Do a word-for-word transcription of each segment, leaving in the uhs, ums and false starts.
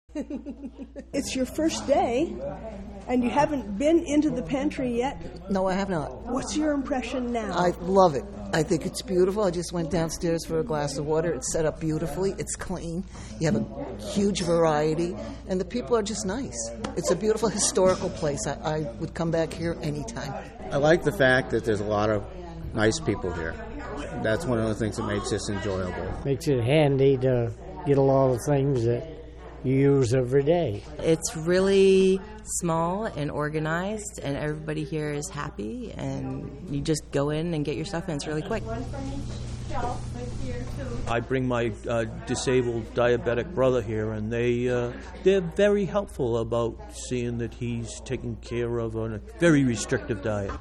It's your first day, and you haven't been into the pantry yet. No, I have not. What's your impression now? I love it. I think it's beautiful. I just went downstairs for a glass of water. It's set up beautifully. It's clean. You have a huge variety, and the people are just nice. It's a beautiful historical place. I, I would come back here anytime. I like the fact that there's a lot of nice people here. That's one of the things that makes this enjoyable. Makes it handy to get a lot of things that you use every day. It's really small and organized, and everybody here is happy, and you just go in and get your stuff, and it's really quick. I bring my uh, disabled diabetic brother here, and they, uh, they're very helpful about seeing that he's taken care of on a very restrictive diet.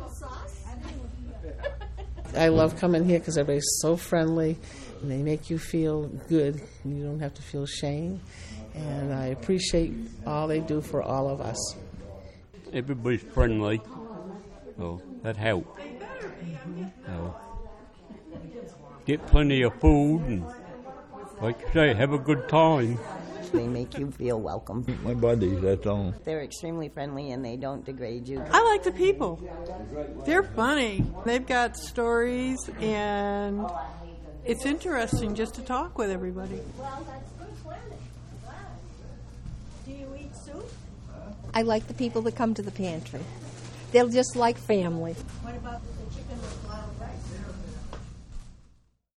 I love coming here because everybody's so friendly, and they make you feel good. You don't have to feel shame. And I appreciate all they do for all of us. Everybody's friendly, so that helps. Mm-hmm. So, get plenty of food and, like you say, have a good time. They make you feel welcome. My buddies, that's all. They're extremely friendly and they don't degrade you. I like the people. They're funny. They've got stories, and it's interesting just to talk with everybody. Do you eat soup? I like the people that come to the pantry. They're just like family. What about the